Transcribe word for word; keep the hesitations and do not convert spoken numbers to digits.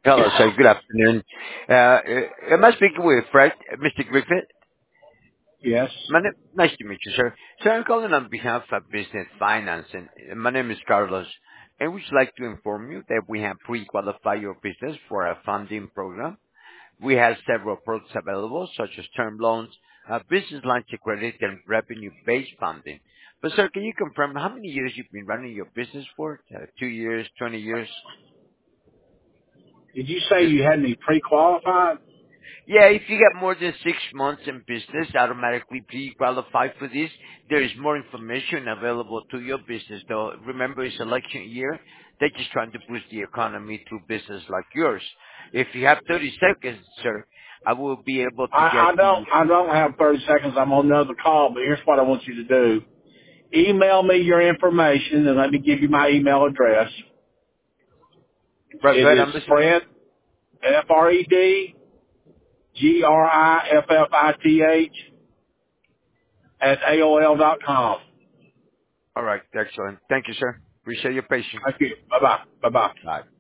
Hello, sir. Good afternoon. Uh, uh, Am I speaking with Fred, uh, Mister Griffith? Yes. My name, nice to meet you, sir. Sir, I'm calling on behalf of Business Finance, and uh, my name is Carlos. And we'd like to inform you that we have pre-qualified your business for a funding program. We have several products available, such as term loans, uh, business lines of credit, and revenue-based funding. But, sir, can you confirm how many years you've been running your business for? Uh, two years, twenty years? Did you say you had me pre-qualified? Yeah, if you get more than six months in business, automatically pre-qualify for this. There is more information available to your business, though. Remember, it's election year. They're just trying to boost the economy through business like yours. If you have thirty seconds, sir, I will be able to I, get I don't. the... I don't have thirty seconds. I'm on another call. But here's what I want you to do: email me your information, and let me give you my email address. Right, go It ahead, is I'm listening. Fred F R E D G R I F F I T H at A O L dot com. All right, excellent. Thank you, sir. Appreciate your patience. Thank you. Bye bye. Bye bye. Bye.